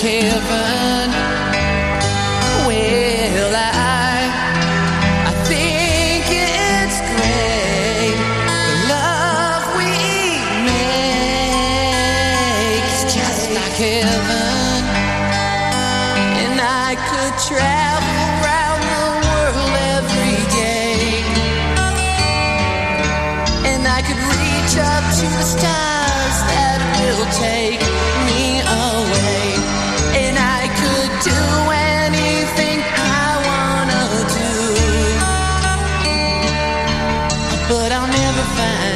heaven. Well, I think it's great. The love we make is just like heaven. And I could travel around the world every day, and I could reach up to the stars that will take me away, and I could do anything I wanna do, but I'll never find